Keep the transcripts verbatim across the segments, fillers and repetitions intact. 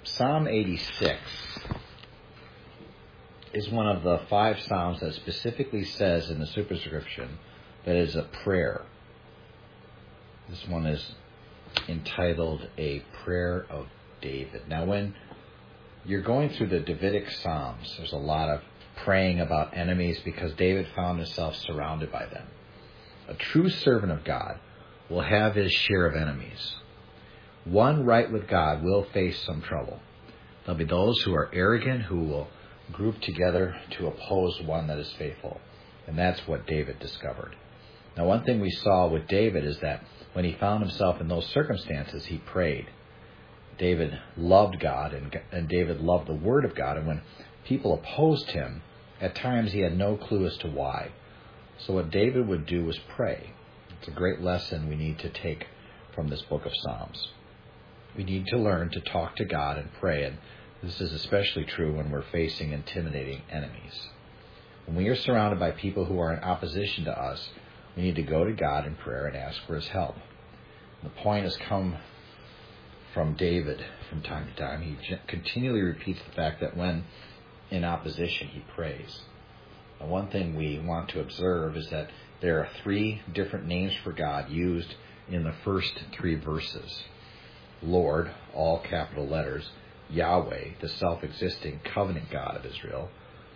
Psalm eighty-six is one of the five psalms that specifically says in the superscription that it is a prayer. This one is entitled A Prayer of David. Now, when you're going through the Davidic Psalms, there's a lot of praying about enemies because David found himself surrounded by them. A true servant of God will have his share of enemies. One right with God will face some trouble. There'll be those who are arrogant who will group together to oppose one that is faithful. And that's what David discovered. Now, one thing we saw with David is that when he found himself in those circumstances, he prayed. David loved God, and, and David loved the Word of God. And when people opposed him, at times he had no clue as to why. So what David would do was pray. It's a great lesson we need to take from this book of Psalms. We need to learn to talk to God and pray, and this is especially true when we're facing intimidating enemies. When we are surrounded by people who are in opposition to us, we need to go to God in prayer and ask for His help. The point has come from David from time to time. He continually repeats the fact that when in opposition, he prays. Now, one thing we want to observe is that there are three different names for God used in the first three verses. Lord, all capital letters, Yahweh, the self-existing covenant God of Israel,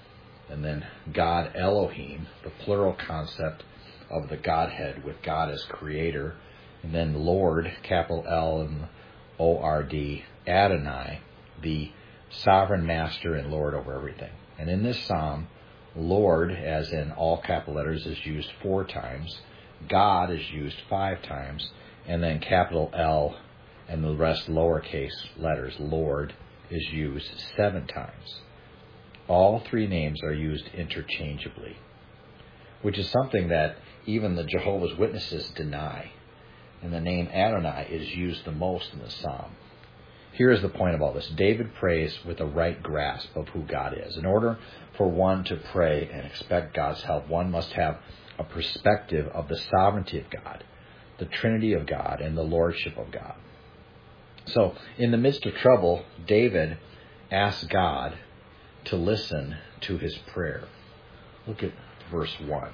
and then God Elohim, the plural concept of the Godhead with God as creator, and then Lord, capital L and O R D, Adonai, the sovereign master and Lord over everything. And in this psalm, Lord, as in all capital letters, is used four times, God is used five times, and then capital L and the rest lowercase letters, Lord, is used seven times. All three names are used interchangeably, which is something that even the Jehovah's Witnesses deny. And the name Adonai is used the most in the psalm. Here is the point of all this. David prays with a right grasp of who God is. In order for one to pray and expect God's help, one must have a perspective of the sovereignty of God, the Trinity of God, and the Lordship of God. So, in the midst of trouble, David asked God to listen to his prayer. Look at verse one.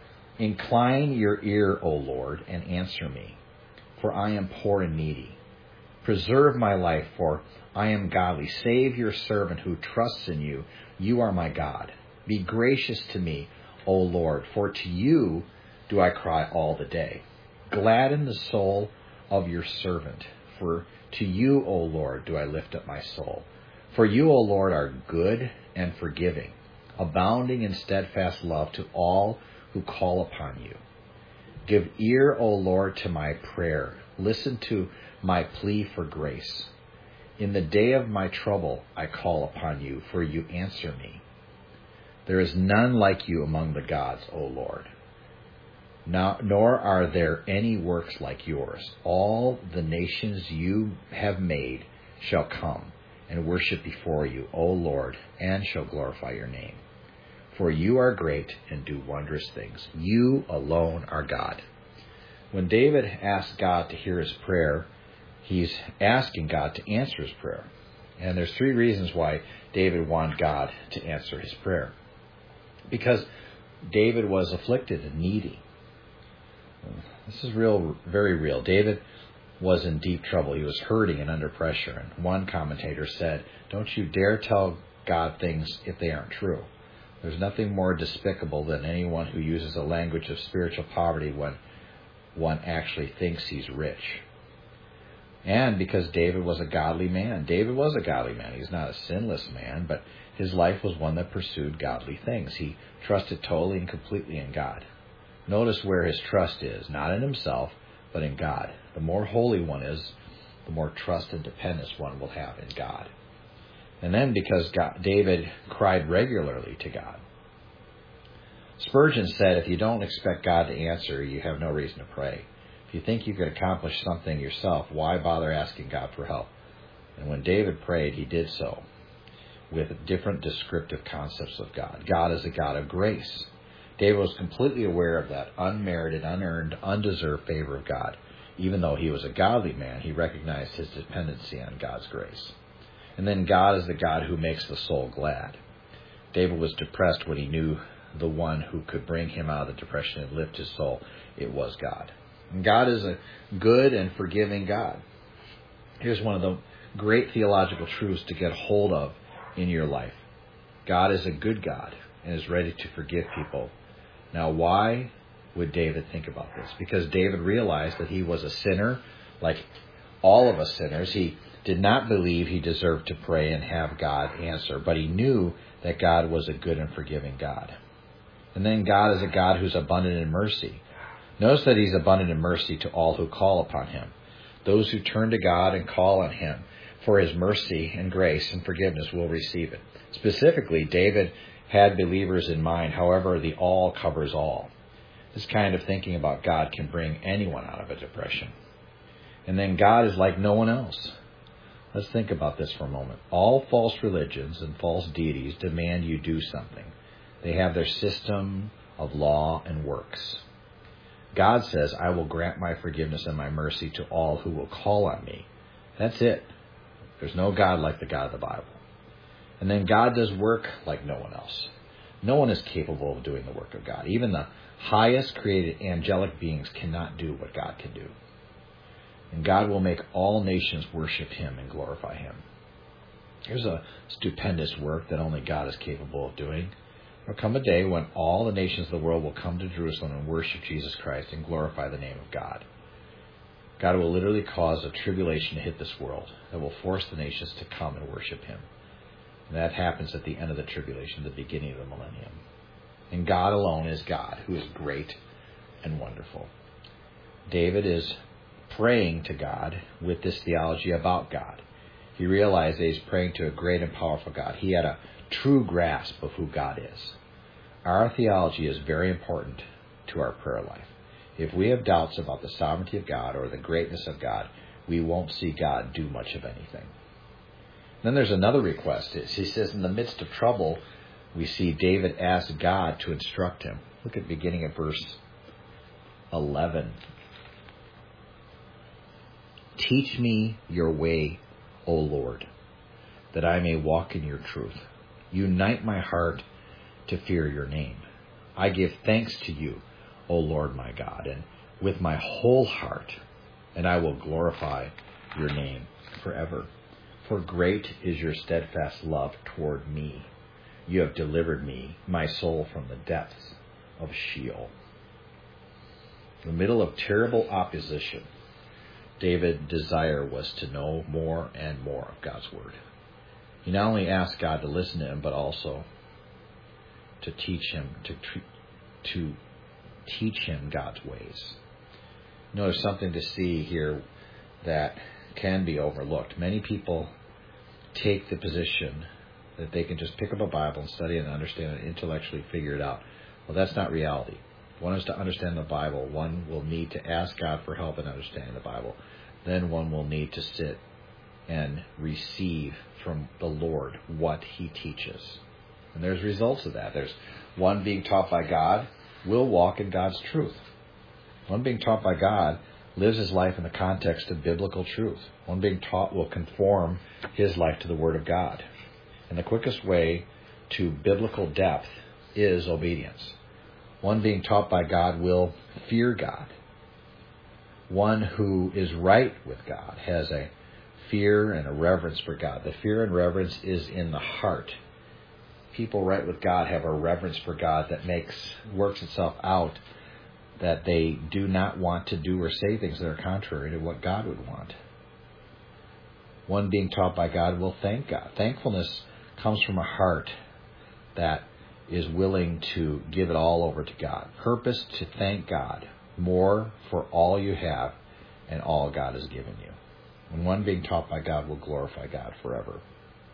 Incline your ear, O Lord, and answer me, for I am poor and needy. Preserve my life, for I am godly. Save your servant who trusts in you. You are my God. Be gracious to me, O Lord, for to you do I cry all the day. Gladden the soul of your servant, for to you, O Lord, do I lift up my soul. For you, O Lord, are good and forgiving, abounding in steadfast love to all who call upon you. Give ear, O Lord, to my prayer. Listen to my plea for grace. In the day of my trouble, I call upon you, for you answer me. There is none like you among the gods, O Lord. Now, nor are there any works like yours. All the nations you have made shall come and worship before you, O Lord, and shall glorify your name. For you are great and do wondrous things. You alone are God. When David asked God to hear his prayer, he's asking God to answer his prayer. And there's three reasons why David wanted God to answer his prayer. Because David was afflicted and needy. This is real, very real. David was in deep trouble. He was hurting and under pressure. And one commentator said, don't you dare tell God things if they aren't true. There's nothing more despicable than anyone who uses a language of spiritual poverty when one actually thinks he's rich. And because David was a godly man. David was a godly man. He's not a sinless man, but his life was one that pursued godly things. He trusted totally and completely in God. Notice where his trust is, not in himself, but in God. The more holy one is, the more trust and dependence one will have in God. And then because God, David cried regularly to God. Spurgeon said, if you don't expect God to answer, you have no reason to pray. If you think you could accomplish something yourself, why bother asking God for help? And when David prayed, he did so with different descriptive concepts of God. God is a God of grace. David was completely aware of that unmerited, unearned, undeserved favor of God. Even though he was a godly man, he recognized his dependency on God's grace. And then God is the God who makes the soul glad. David was depressed when he knew the one who could bring him out of the depression and lift his soul. It was God. And God is a good and forgiving God. Here's one of the great theological truths to get hold of in your life. God is a good God and is ready to forgive people. Now, why would David think about this? Because David realized that he was a sinner, like all of us sinners. He did not believe he deserved to pray and have God answer, but he knew that God was a good and forgiving God. And then God is a God who's abundant in mercy. Notice that he's abundant in mercy to all who call upon him. Those who turn to God and call on him for his mercy and grace and forgiveness will receive it. Specifically, David had believers in mind. However, the all covers all. This kind of thinking about God can bring anyone out of a depression. And then God is like no one else. Let's think about this for a moment. All false religions and false deities demand you do something. They have their system of law and works. God says, I will grant my forgiveness and my mercy to all who will call on me. That's it. There's no God like the God of the Bible. And then God does work like no one else. No one is capable of doing the work of God. Even the highest created angelic beings cannot do what God can do. And God will make all nations worship him and glorify him. Here's a stupendous work that only God is capable of doing. There will come a day when all the nations of the world will come to Jerusalem and worship Jesus Christ and glorify the name of God. God will literally cause a tribulation to hit this world that will force the nations to come and worship him. And that happens at the end of the tribulation, the beginning of the millennium. And God alone is God, who is great and wonderful. David is praying to God with this theology about God. He realized that he's praying to a great and powerful God. He had a true grasp of who God is. Our theology is very important to our prayer life. If we have doubts about the sovereignty of God or the greatness of God, we won't see God do much of anything. Then there's another request. He says, in the midst of trouble, we see David ask God to instruct him. Look at beginning at verse eleven. Teach me your way, O Lord, that I may walk in your truth. Unite my heart to fear your name. I give thanks to you, O Lord my God, and with my whole heart, and I will glorify your name forever. For great is your steadfast love toward me. You have delivered me, my soul, from the depths of Sheol. In the middle of terrible opposition, David's desire was to know more and more of God's word. He not only asked God to listen to him, but also to teach him to to teach him God's ways. You know, there's something to see here that can be overlooked. Many people take the position that they can just pick up a Bible and study it and understand it, intellectually figure it out. Well, that's not reality. If one is to understand the Bible, one will need to ask God for help in understanding the Bible. Then one will need to sit and receive from the Lord what he teaches. And there's results of that. There's one being taught by God will walk in God's truth. One being taught by God lives his life in the context of biblical truth. One being taught will conform his life to the Word of God. And the quickest way to biblical depth is obedience. One being taught by God will fear God. One who is right with God has a fear and a reverence for God. The fear and reverence is in the heart. People right with God have a reverence for God that makes works itself out, that they do not want to do or say things that are contrary to what God would want. One being taught by God will thank God. Thankfulness comes from a heart that is willing to give it all over to God. Purpose to thank God more for all you have and all God has given you. And one being taught by God will glorify God forever.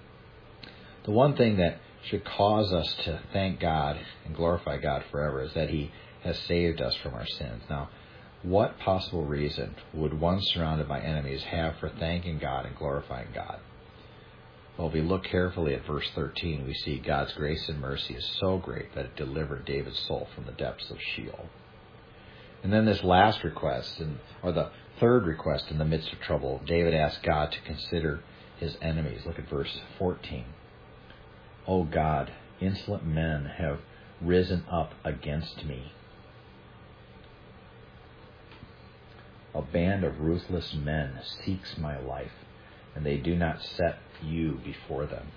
The one thing that should cause us to thank God and glorify God forever is that he has saved us from our sins. Now, what possible reason would one surrounded by enemies have for thanking God and glorifying God? Well, if we look carefully at verse thirteen, we see God's grace and mercy is so great that it delivered David's soul from the depths of Sheol. And then this last request, and or the third request in the midst of trouble, David asked God to consider his enemies. Look at verse fourteen. O God, insolent men have risen up against me. A band of ruthless men seeks my life, and they do not set you before them.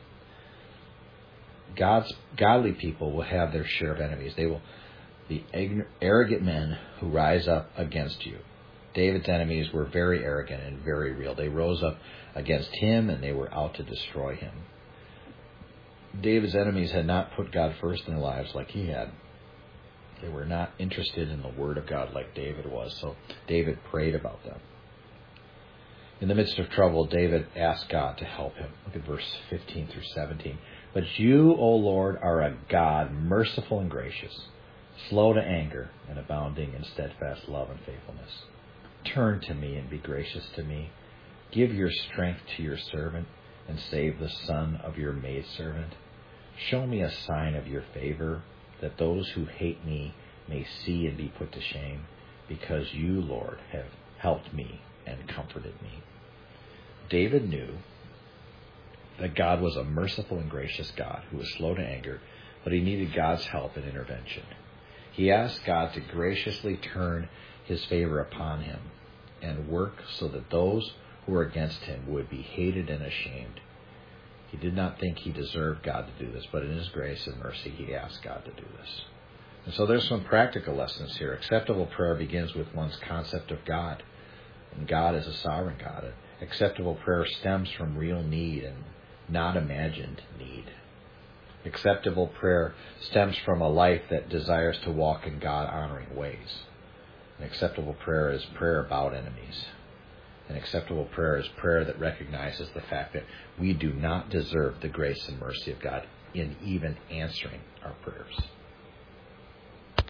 God's godly people will have their share of enemies. They will, the arrogant men who rise up against you. David's enemies were very arrogant and very real. They rose up against him, and they were out to destroy him. David's enemies had not put God first in their lives like he had. They were not interested in the Word of God like David was, so David prayed about them. In the midst of trouble, David asked God to help him. Look at verse fifteen through seventeen. But you, O Lord, are a God merciful and gracious, slow to anger and abounding in steadfast love and faithfulness. Turn to me and be gracious to me. Give your strength to your servant and save the son of your maidservant. Show me a sign of your favor, that those who hate me may see and be put to shame, because you, Lord, have helped me and comforted me. David knew that God was a merciful and gracious God who was slow to anger, but he needed God's help and intervention. He asked God to graciously turn his favor upon him and work so that those who were against him would be hated and ashamed. He did not think he deserved God to do this, but in his grace and mercy, he asked God to do this. And so there's some practical lessons here. Acceptable prayer begins with one's concept of God, and God is a sovereign God. Acceptable prayer stems from real need and not imagined need. Acceptable prayer stems from a life that desires to walk in God-honoring ways. An acceptable prayer is prayer about enemies. An acceptable prayer is prayer that recognizes the fact that we do not deserve the grace and mercy of God in even answering our prayers.